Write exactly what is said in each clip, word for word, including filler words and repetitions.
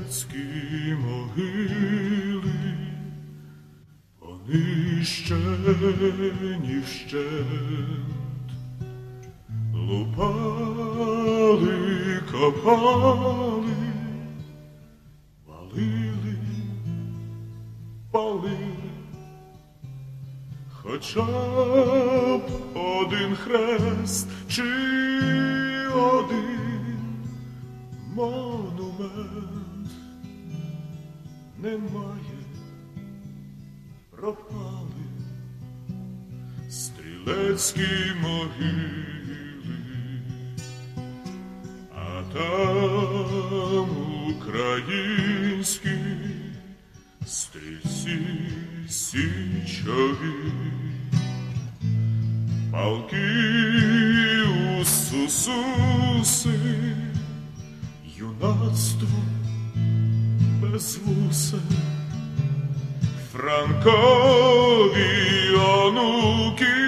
стрілецькі могили, понищені вщент, лупали, копали, валили, палили, хоча б один хрест чи один монумент немає, пропали стрілецькі могили, а там українські стрільці січові, палки у сусуси, юнацтво безвусе, Франкові онуки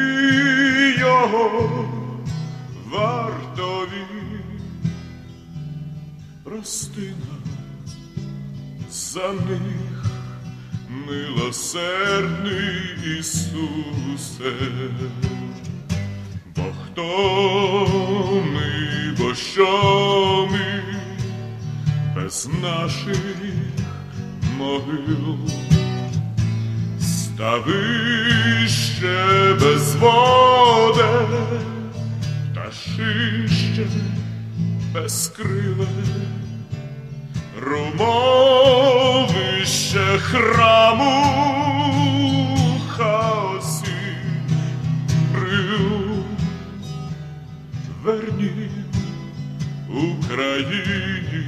його вартові. Прости нас за них, милосердний Ісусе, бо хто ми, бо що ми без наших могил, ставище безводе, пташище безкриле, румовище храму хаосі брил. Верні Україні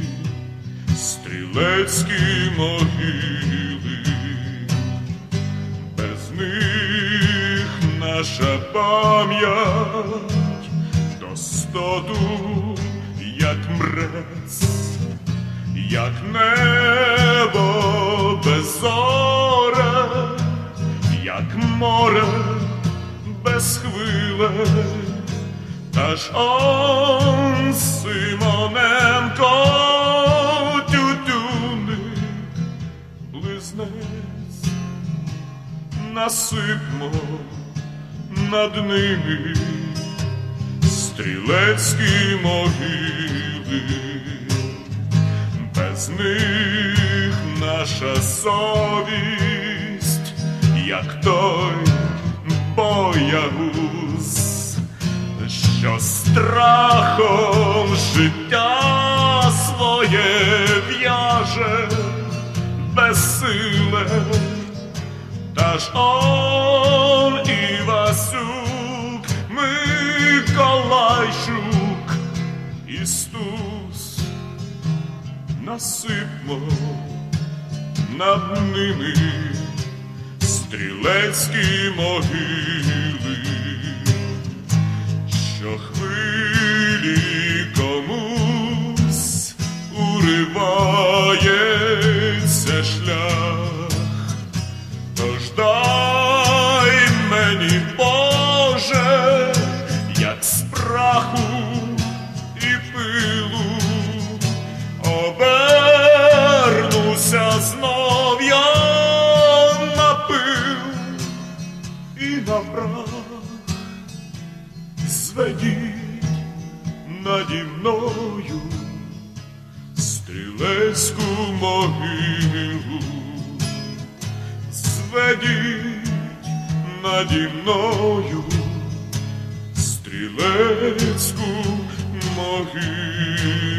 стрілецькі могили, без них наша пам'ять до стоту, як мрець, як небо беззоре, як море без хвиле. Та ж он Симоненко, тютюник, близнець, насипмо над ними стрілецькі могили. Без них наша совість, як той боягуз, що страхом життя своє в'яже безсиле. Та ж он Івасюк, Миколайчук, Істус, насипмо над ними стрілецькі могили. Щохвилі комусь уривається шлях, тож дай мені, Боже, як з праху і пилу, обернуся знов я на пил і на прах. Зведіть наді мною стрілецьку могилу, зведіть наді мною стрілецьку могилу.